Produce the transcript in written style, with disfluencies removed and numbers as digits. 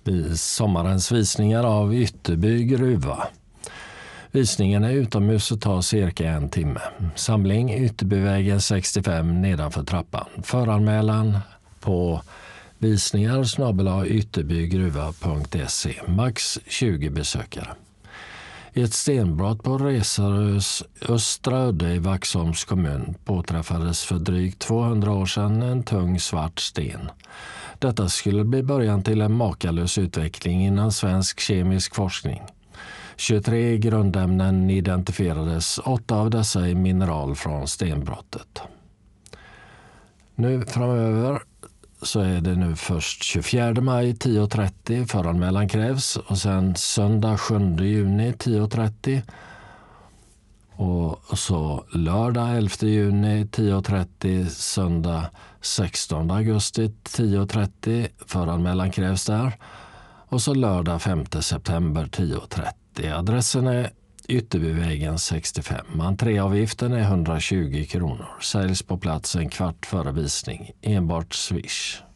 Sommarens visningar av Ytterby gruva. Visningen är utomhus och tar cirka 1 timme. Samling Ytterbyvägen 65 nedanför trappan. Föranmälan på visningar@ytterbygruva.se. Max 20 besökare. I ett stenbrott på Resarös Östra Udde i Vaxholms kommun påträffades för drygt 200 år sedan en tung svart sten. Detta skulle bli början till en makalös utveckling inom svensk kemisk forskning. 23 grundämnen identifierades, 8 av dessa i mineral från stenbrottet. Nu framöver så är det nu först 24 maj 10.30 föranmälan krävs och sen söndag 7 juni 10.30 och så lördag 11 juni 10.30, söndag 16 augusti 10.30 föranmälan krävs där och så lördag 5 september 10.30. Adressen är Ytterbyvägen 65. Entréavgiften är 120 kronor. Säljs på plats en kvart före visning. Enbart Swish.